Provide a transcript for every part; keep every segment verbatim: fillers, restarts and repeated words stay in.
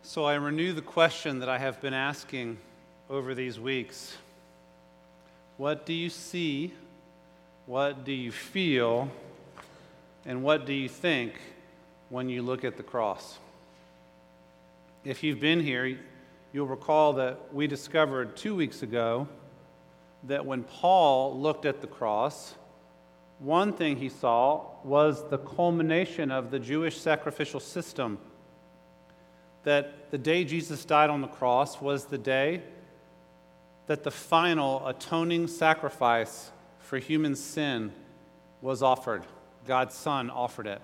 So I renew the question that I have been asking over these weeks. What do you see? What do you feel? And what do you think when you look at the cross? If you've been here, you'll recall that we discovered two weeks ago that when Paul looked at the cross, one thing he saw was the culmination of the Jewish sacrificial system. That the day Jesus died on the cross was the day that the final atoning sacrifice for human sin was offered. God's Son offered it.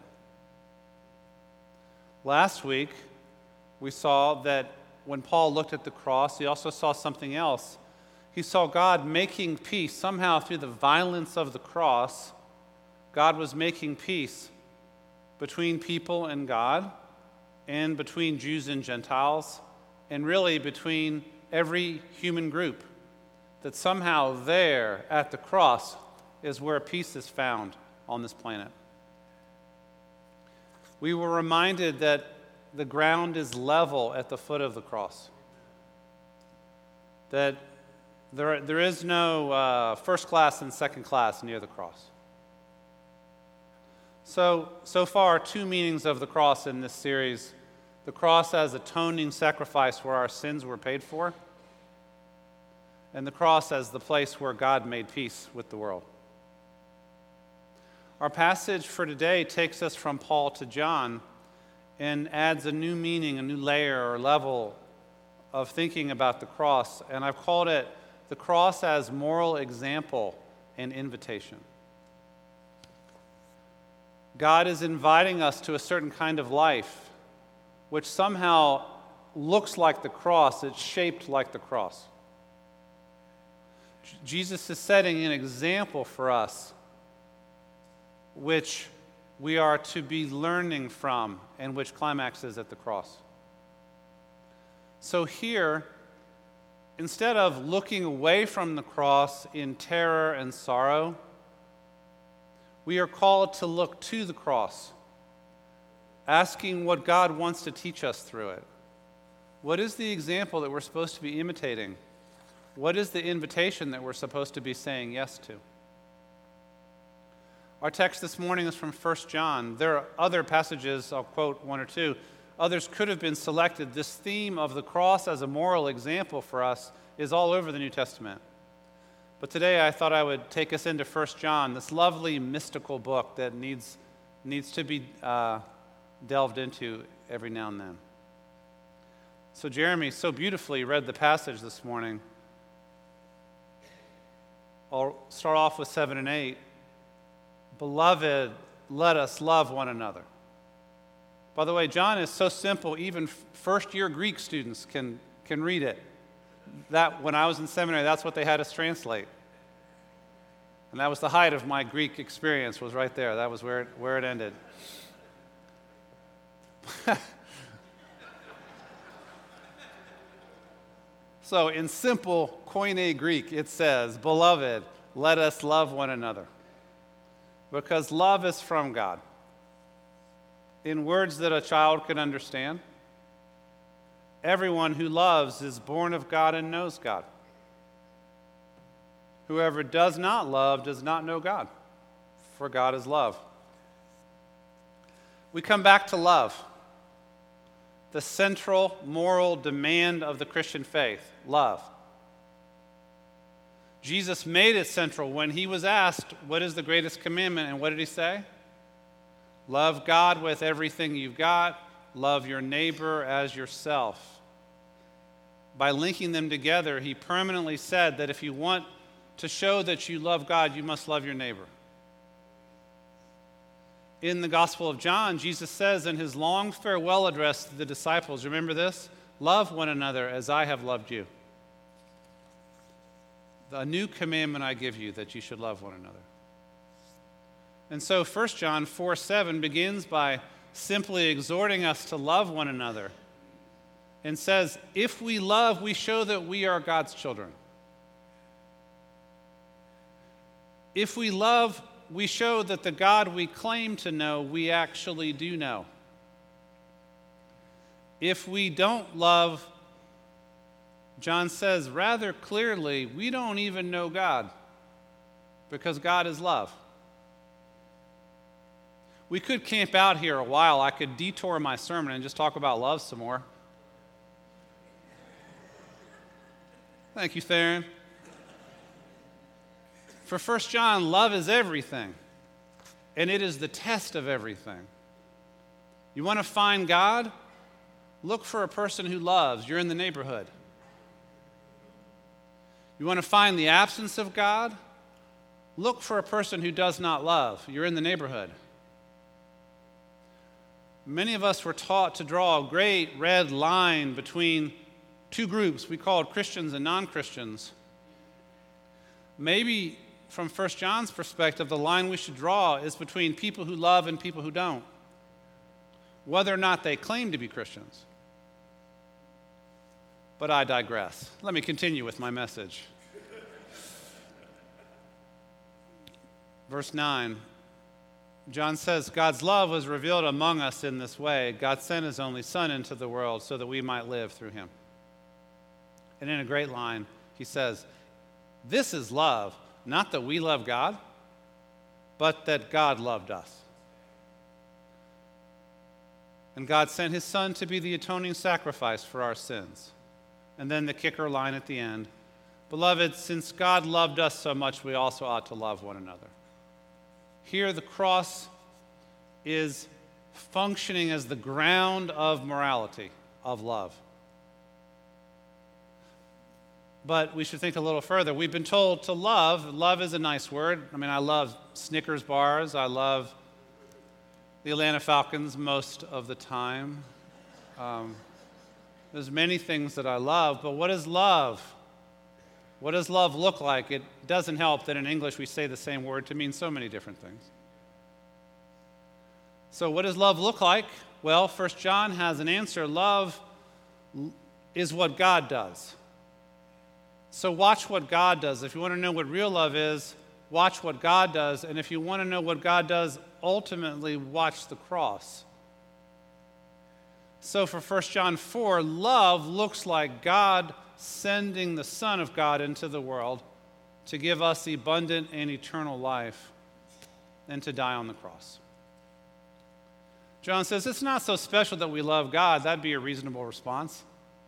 Last week, we saw that when Paul looked at the cross, he also saw something else. He saw God making peace. Somehow, through the violence of the cross, God was making peace between people and God, and between Jews and Gentiles, and really between every human group. That somehow there at the cross is where peace is found on this planet. We were reminded that the ground is level at the foot of the cross. That there, there is no uh, first class and second class near the cross. So, so far, two meanings of the cross in this series. The cross as atoning sacrifice where our sins were paid for, and the cross as the place where God made peace with the world. Our passage for today takes us from Paul to John and adds a new meaning, a new layer or level of thinking about the cross, and I've called it the cross as moral example and invitation. God is inviting us to a certain kind of life which somehow looks like the cross, it's shaped like the cross. Jesus is setting an example for us which we are to be learning from and which climaxes at the cross. So here, instead of looking away from the cross in terror and sorrow, we are called to look to the cross, asking what God wants to teach us through it. What is the example that we're supposed to be imitating? What is the invitation that we're supposed to be saying yes to? Our text this morning is from First John. There are other passages, I'll quote one or two. Others could have been selected. This theme of the cross as a moral example for us is all over the New Testament. But today I thought I would take us into First John, this lovely mystical book that needs, needs to be uh, delved into every now and then. So Jeremy so beautifully read the passage this morning. I'll start off with seven and eight. Beloved, let us love one another. By the way, John is so simple, even first-year Greek students can, can read it. That when I was in seminary, that's what they had us translate. And that was the height of my Greek experience, was right there. That was where it, where it ended. So in simple Koine Greek, it says, Beloved, let us love one another. Because love is from God. In words that a child can understand, everyone who loves is born of God and knows God. Whoever does not love does not know God, for God is love. We come back to love, the central moral demand of the Christian faith, love. Jesus made it central when he was asked, what is the greatest commandment? And what did he say? Love God with everything you've got. Love your neighbor as yourself. By linking them together, he permanently said that if you want to show that you love God, you must love your neighbor. In the Gospel of John, Jesus says in his long farewell address to the disciples, remember this? Love one another as I have loved you. A new commandment I give you, that you should love one another. And so First John four seven begins by simply exhorting us to love one another and says, if we love, we show that we are God's children. If we love, we show that the God we claim to know, we actually do know. If we don't love, John says rather clearly, we don't even know God, because God is love. We could camp out here a while. I could detour my sermon and just talk about love some more. Thank you, Theron. For First John, love is everything, and it is the test of everything. You want to find God? Look for a person who loves. You're in the neighborhood. You want to find the absence of God? Look for a person who does not love. You're in the neighborhood. Many of us were taught to draw a great red line between two groups we called Christians and non-Christians. Maybe from First John's perspective, the line we should draw is between people who love and people who don't, whether or not they claim to be Christians. But I digress. Let me continue with my message. Verse nine, John says, God's love was revealed among us in this way. God sent his only Son into the world so that we might live through him. And in a great line, he says, this is love, not that we love God, but that God loved us. And God sent his Son to be the atoning sacrifice for our sins. And then the kicker line at the end, beloved, since God loved us so much, we also ought to love one another. Here, the cross is functioning as the ground of morality, of love. But we should think a little further. We've been told to love. Love is a nice word. I mean, I love Snickers bars. I love the Atlanta Falcons most of the time. Um, there's many things that I love, but what is love? What does love look like? It doesn't help that in English we say the same word to mean so many different things. So what does love look like? Well, First John has an answer. Love is what God does. So watch what God does. If you want to know what real love is, watch what God does. And if you want to know what God does, ultimately watch the cross. So for First John four, love looks like God sending the Son of God into the world to give us the abundant and eternal life and to die on the cross. John says, it's not so special that we love God. That'd be a reasonable response.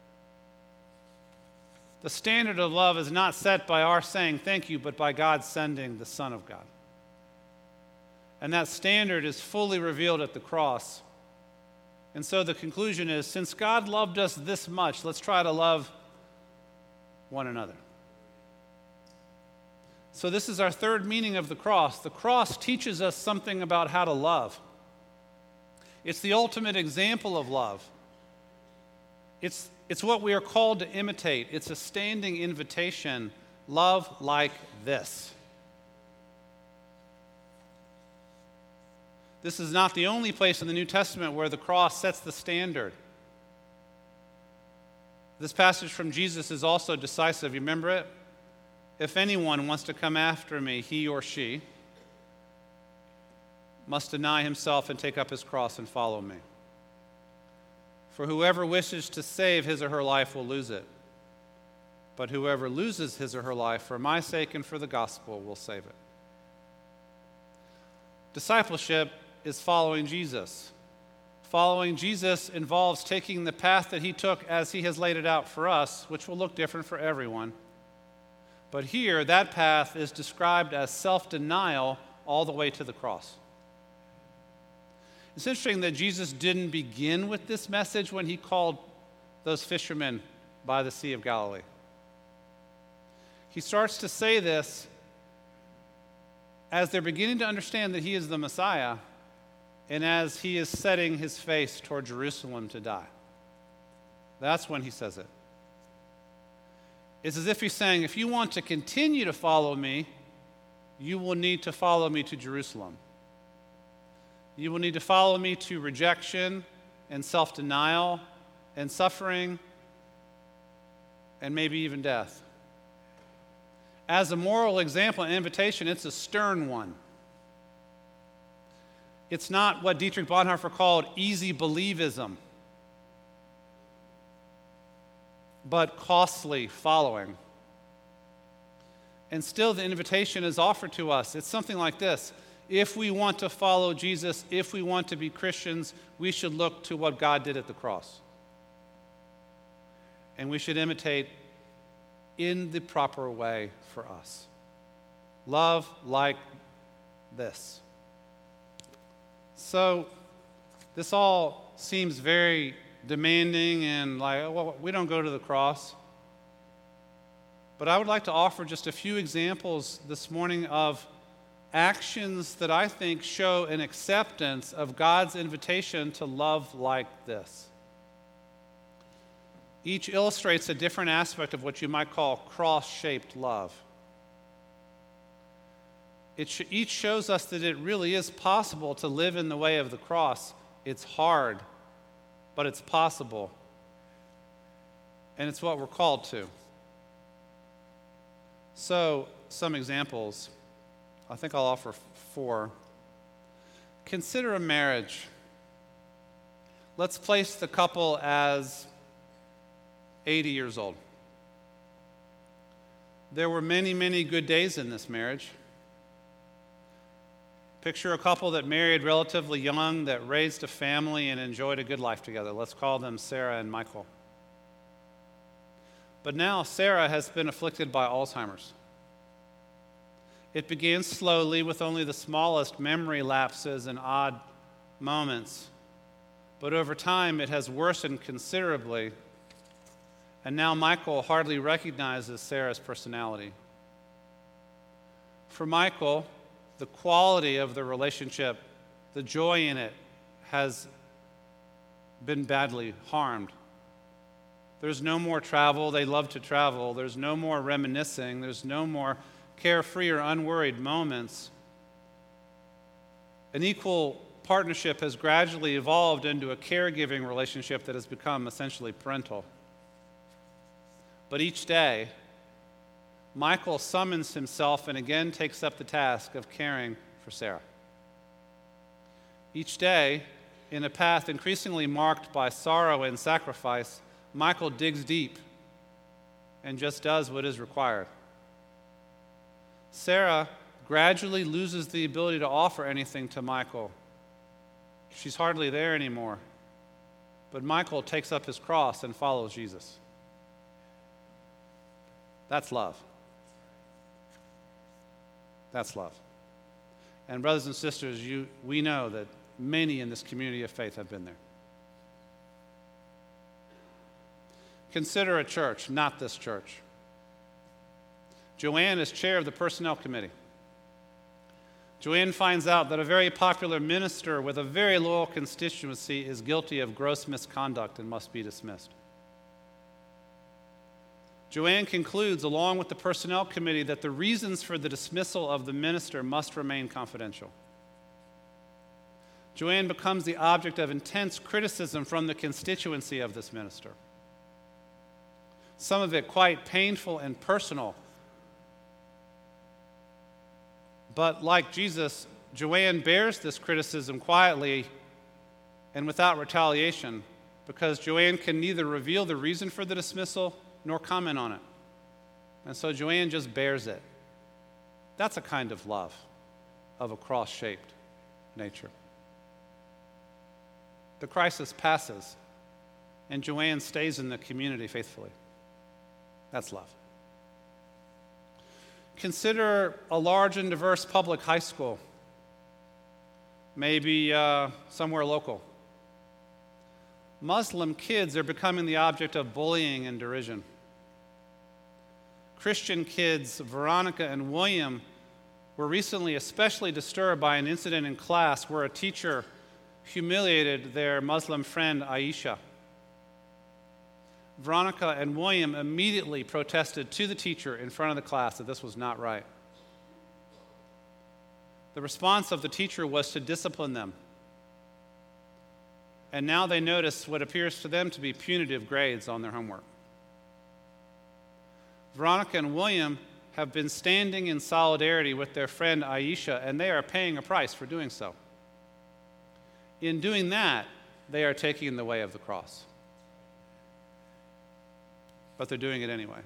The standard of love is not set by our saying thank you, but by God sending the Son of God. And that standard is fully revealed at the cross. And so the conclusion is, since God loved us this much, let's try to love one another. So this is our third meaning of the cross. The cross teaches us something about how to love. It's the ultimate example of love. It's, it's what we are called to imitate. It's a standing invitation. Love like this. This is not the only place in the New Testament where the cross sets the standard. This passage from Jesus is also decisive. You remember it? If anyone wants to come after me, he or she must deny himself and take up his cross and follow me. For whoever wishes to save his or her life will lose it. But whoever loses his or her life for my sake and for the gospel will save it. Discipleship is following Jesus. Following Jesus involves taking the path that he took as he has laid it out for us, which will look different for everyone. But here, that path is described as self-denial all the way to the cross. It's interesting that Jesus didn't begin with this message when he called those fishermen by the Sea of Galilee. He starts to say this as they're beginning to understand that he is the Messiah, and as he is setting his face toward Jerusalem to die. That's when he says it. It's as if he's saying, if you want to continue to follow me, you will need to follow me to Jerusalem. You will need to follow me to rejection and self-denial and suffering and maybe even death. As a moral example and invitation, it's a stern one. It's not what Dietrich Bonhoeffer called easy believism. but costly following. And still the invitation is offered to us. It's something like this. If we want to follow Jesus, if we want to be Christians, we should look to what God did at the cross. And we should imitate in the proper way for us. Love like this. So this all seems very demanding and like, well, we don't go to the cross. But I would like to offer just a few examples this morning of actions that I think show an acceptance of God's invitation to love like this. Each illustrates a different aspect of what you might call cross-shaped love. It sh- each shows us that it really is possible to live in the way of the cross. It's hard, but it's possible. And it's what we're called to. So, some examples. I think I'll offer four. Consider a marriage. Let's place the couple as eighty years old. There were many, many good days in this marriage. Picture a couple that married relatively young, that raised a family and enjoyed a good life together. Let's call them Sarah and Michael. But now Sarah has been afflicted by Alzheimer's. It began slowly with only the smallest memory lapses and odd moments. But over time, it has worsened considerably. And now Michael hardly recognizes Sarah's personality. For Michael, the quality of the relationship, the joy in it, has been badly harmed. There's no more travel. They love to travel. There's no more reminiscing. There's no more carefree or unworried moments. An equal partnership has gradually evolved into a caregiving relationship that has become essentially parental. But each day, Michael summons himself and again takes up the task of caring for Sarah. Each day, in a path increasingly marked by sorrow and sacrifice, Michael digs deep and just does what is required. Sarah gradually loses the ability to offer anything to Michael. She's hardly there anymore. But Michael takes up his cross and follows Jesus. That's love. That's love. And brothers and sisters, you, we know that many in this community of faith have been there. Consider a church, not this church. Joanne is chair of the personnel committee. Joanne finds out that a very popular minister with a very loyal constituency is guilty of gross misconduct and must be dismissed. Joanne concludes, along with the personnel committee, that the reasons for the dismissal of the minister must remain confidential. Joanne becomes the object of intense criticism from the constituency of this minister. Some of it quite painful and personal. But like Jesus, Joanne bears this criticism quietly and without retaliation, because Joanne can neither reveal the reason for the dismissal nor comment on it. And so Joanne just bears it. That's a kind of love of a cross-shaped nature. The crisis passes, and Joanne stays in the community faithfully. That's love. Consider a large and diverse public high school, maybe uh, somewhere local. Muslim kids are becoming the object of bullying and derision. Christian kids, Veronica and William, were recently especially disturbed by an incident in class where a teacher humiliated their Muslim friend Aisha. Veronica and William immediately protested to the teacher in front of the class that this was not right. The response of the teacher was to discipline them. And now they notice what appears to them to be punitive grades on their homework. Veronica and William have been standing in solidarity with their friend Aisha, and they are paying a price for doing so. In doing that, they are taking the way of the cross. but they're doing it anyway.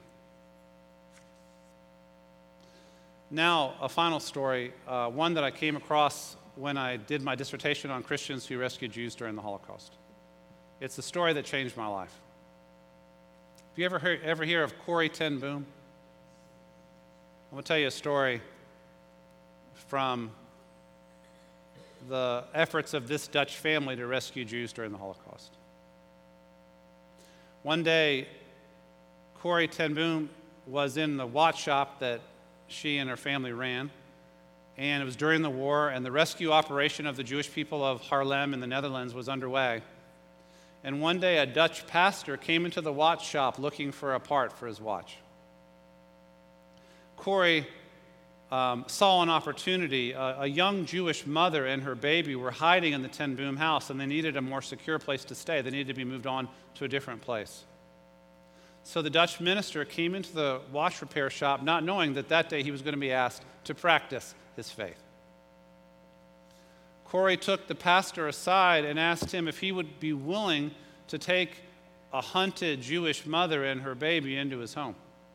Now, a final story, uh, one that I came across when I did my dissertation on Christians who rescued Jews during the Holocaust. It's a story that changed my life. Have you ever heard, ever hear of Corrie ten Boom? I'm going to tell you a story from the efforts of this Dutch family to rescue Jews during the Holocaust. One day, Corrie ten Boom was in the watch shop that she and her family ran, and it was during the war, and the rescue operation of the Jewish people of Haarlem in the Netherlands was underway. And one day, a Dutch pastor came into the watch shop looking for a part for his watch. Corrie um, saw an opportunity. A, a young Jewish mother and her baby were hiding in the Ten Boom house, and they needed a more secure place to stay. They needed to be moved on to a different place. So the Dutch minister came into the watch repair shop not knowing that that day he was going to be asked to practice his faith. Corrie took the pastor aside and asked him if he would be willing to take a hunted Jewish mother and her baby into his home.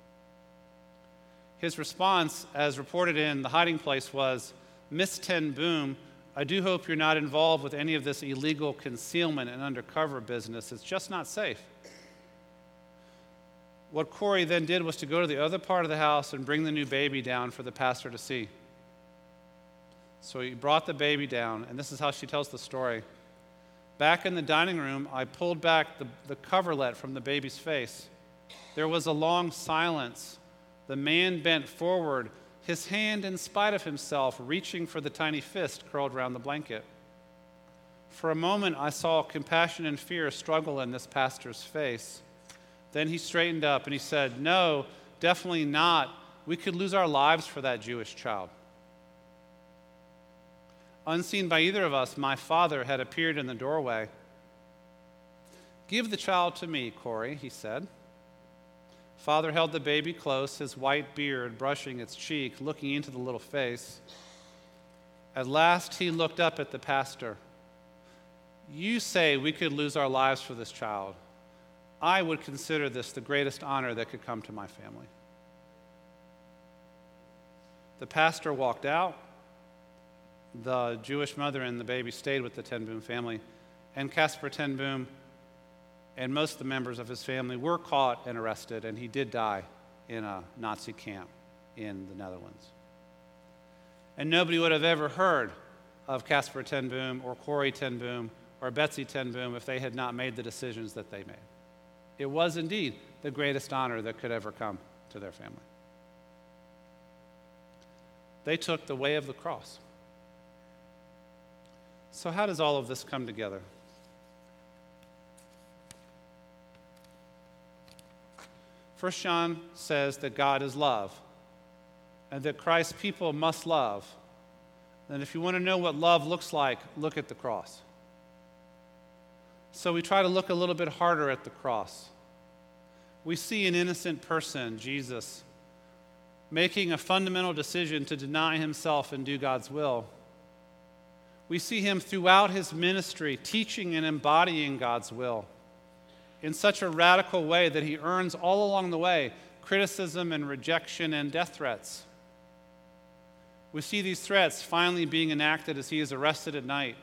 His response, as reported in The Hiding Place, was, "Miss Ten Boom, I do hope you're not involved with any of this illegal concealment and undercover business. It's just not safe." What Corrie then did was to go to the other part of the house and bring the new baby down for the pastor to see. So he brought the baby down, and this is how she tells the story. "Back in the dining room, I pulled back the, the coverlet from the baby's face. There was a long silence. The man bent forward, his hand, in spite of himself, reaching for the tiny fist curled around the blanket. For a moment, I saw compassion and fear struggle in this pastor's face. Then he straightened up and he said, 'No, definitely not. We could lose our lives for that Jewish child.' Unseen by either of us, my father had appeared in the doorway. 'Give the child to me, Corrie,' he said. Father held the baby close, his white beard brushing its cheek, looking into the little face. At last, he looked up at the pastor. 'You say we could lose our lives for this child. I would consider this the greatest honor that could come to my family.' The pastor walked out. The Jewish mother and the baby stayed with the Ten Boom family, and Caspar Ten Boom and most of the members of his family were caught and arrested, and he did die in a Nazi camp in the Netherlands. And nobody would have ever heard of Caspar Ten Boom or Corrie Ten Boom or Betsy Ten Boom if they had not made the decisions that they made. It was indeed the greatest honor that could ever come to their family. They took the way of the cross. So how does all of this come together? First John says that God is love and that Christ's people must love. And if you want to know what love looks like, look at the cross. So we try to look a little bit harder at the cross. We see an innocent person, Jesus, making a fundamental decision to deny himself and do God's will. We see him throughout his ministry teaching and embodying God's will in such a radical way that he earns all along the way criticism and rejection and death threats. We see these threats finally being enacted as he is arrested at night,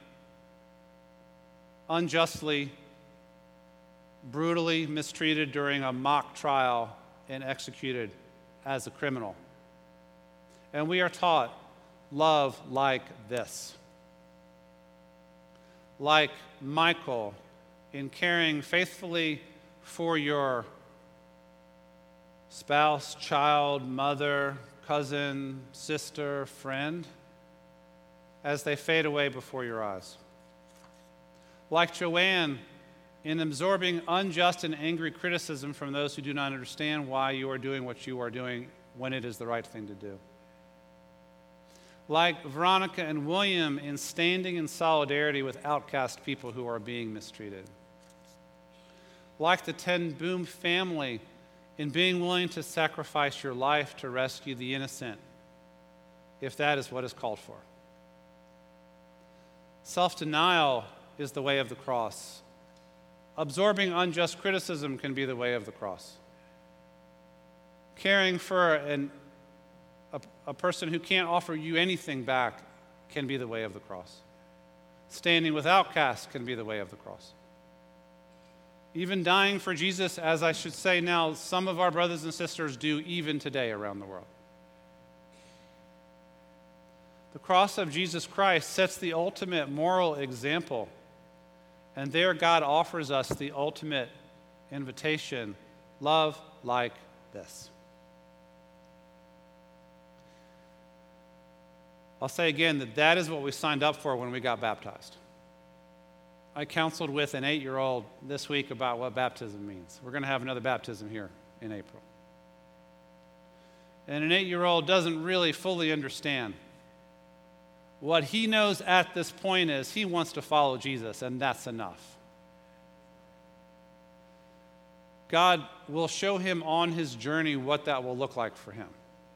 unjustly, brutally mistreated during a mock trial, and executed as a criminal. And we are taught love like this. Like Michael in caring faithfully for your spouse, child, mother, cousin, sister, friend, as they fade away before your eyes. Like Joanne in absorbing unjust and angry criticism from those who do not understand why you are doing what you are doing when it is the right thing to do. Like Veronica and William in standing in solidarity with outcast people who are being mistreated. Like the Ten Boom family in being willing to sacrifice your life to rescue the innocent, if that is what is called for. Self-denial is the way of the cross. Absorbing unjust criticism can be the way of the cross. Caring for an, a, a person who can't offer you anything back can be the way of the cross. Standing with outcasts can be the way of the cross. Even dying for Jesus, as I should say now, some of our brothers and sisters do even today around the world. The cross of Jesus Christ sets the ultimate moral example, and there God offers us the ultimate invitation: love like this. I'll say again that that is what we signed up for when we got baptized. I counseled with an eight-year-old this week about what baptism means. We're going to have another baptism here in April. And an eight-year-old doesn't really fully understand. What he knows at this point is he wants to follow Jesus, and that's enough. God will show him on his journey what that will look like for him.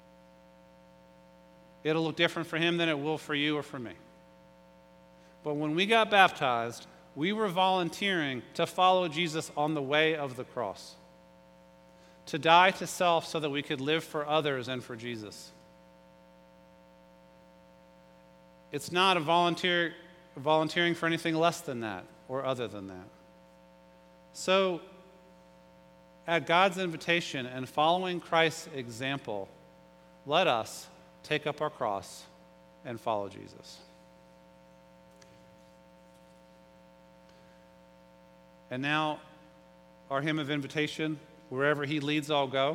It'll look different for him than it will for you or for me. But when we got baptized, we were volunteering to follow Jesus on the way of the cross, to die to self so that we could live for others and for Jesus. It's not a volunteer volunteering for anything less than that or other than that. So, at God's invitation and following Christ's example, let us take up our cross and follow Jesus. And now, our hymn of invitation, wherever he leads, I'll go.